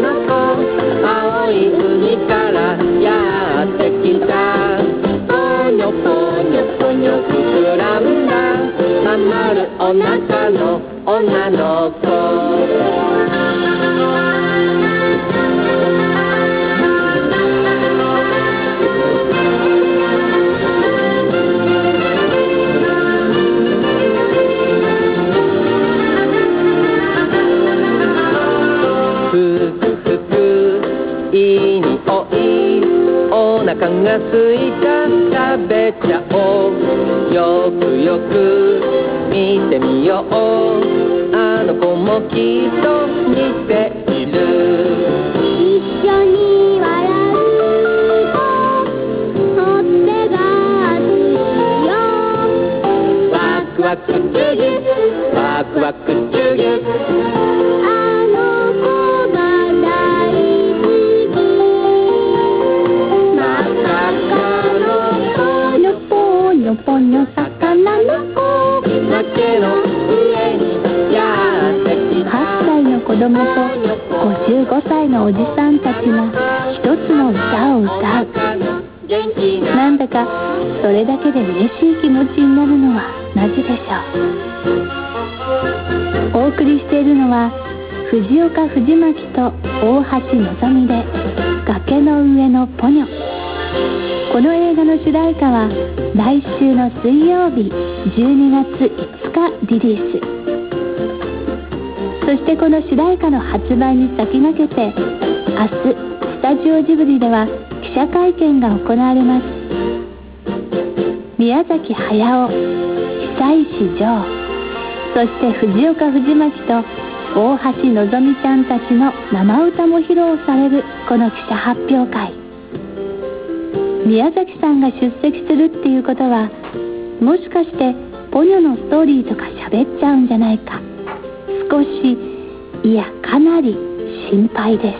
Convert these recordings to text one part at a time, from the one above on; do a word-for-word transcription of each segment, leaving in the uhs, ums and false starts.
の子、青い海からやってきた。ぽにょぽにょぽにょ膨らんだまん丸お腹の女の子。ふくふくいい匂い、お腹がすいた、食べちゃおう。よくよく見てみよう、あの子もきっと似ている。 一緒に笑うとほっぺが熱いよ。 ワクワクチュギワクワクチュギ、 あの子が大好き。真っ赤っかのぽにょぽにょぽにょ魚の子、 崖の上にやってきた。 はっさいの子供とごじゅうごさいのおじさんたちが一つの歌を歌う。なんだかそれだけで嬉しい気持ちになるのはなぜでしょう。お送りしているのは藤岡藤巻と大橋のぞみで崖の上のポニョ。この映画の主題歌は来週の水曜日じゅうにがついつかリリース。そしてこの主題歌の発売に先駆けて明日スタジオジブリでは記者会見が行われます。宮崎駿、久石譲、そして藤岡藤巻と大橋のぞみちゃんたちの生歌も披露されるこの記者発表会。宮崎さんが出席するっていうことは、もしかしてポニョのストーリーとか喋っちゃうんじゃないか、少し、いやかなり心配です。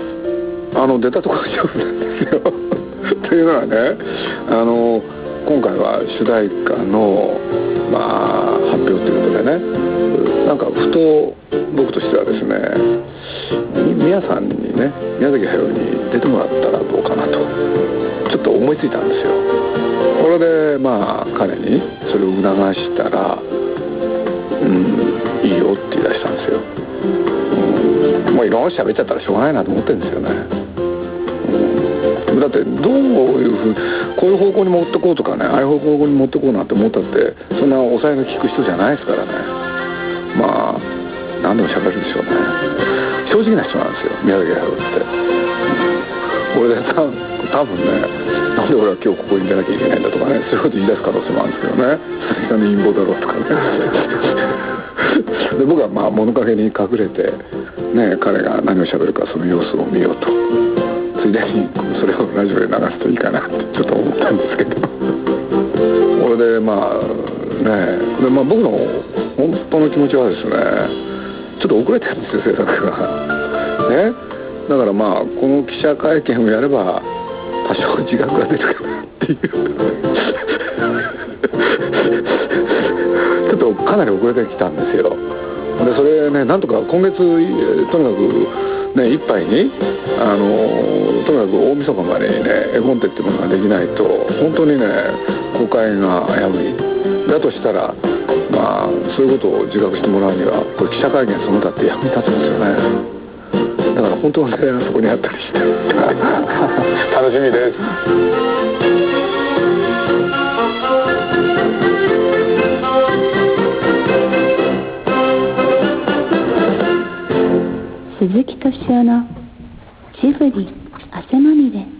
あの出たところ勝負なんですよというのはね、あの今回は主題歌の、まあ、発表ということでね、なんかふと僕としてはですね、宮さんにね、宮崎駿に出てもらったらどうかなとちょっと思いついたんですよ。これでまあ彼にそれを促したら、うんいいよって言い出したんですよ。うん、もういろんな喋っちゃったらしょうがないなと思ってるんですよね。うん、だってどういうふうこういう方向に持ってこうとかね、ああいう方向に持ってこうなんて思ったってそんな抑えが効く人じゃないですからね。まあ何でも喋るでしょうね。正直な人なんですよ宮崎駿って。これで多分ね、なんで俺は今日ここに出なきゃいけないんだとかね、そういうこと言い出す可能性もあるんですけどね、鈴木さんの陰謀だろうとかねで僕はまあ物陰に隠れて、ね、彼が何を喋るかその様子を見ようと、ついでにそれをラジオで流すといいかなってちょっと思ったんですけどこれでまあねで、まあ、僕の本当の気持ちはですね、ちょっと遅れてるんですよ制作がね。だからまあこの記者会見をやれば多少自覚が出るかなっていうちょっとかなり遅れてきたんですよ。でそれね、なんとか今月とにかくねいっぱいにあのとにかく大晦日までにね絵コンテっていうものができないと本当にね公開が危うい。だとしたらまあそういうことを自覚してもらうにはこれ記者会見その他って役に立つんですよね。だから本当はねあそこにあったりして楽しみです。 鈴木敏夫のジブリ汗まみれ。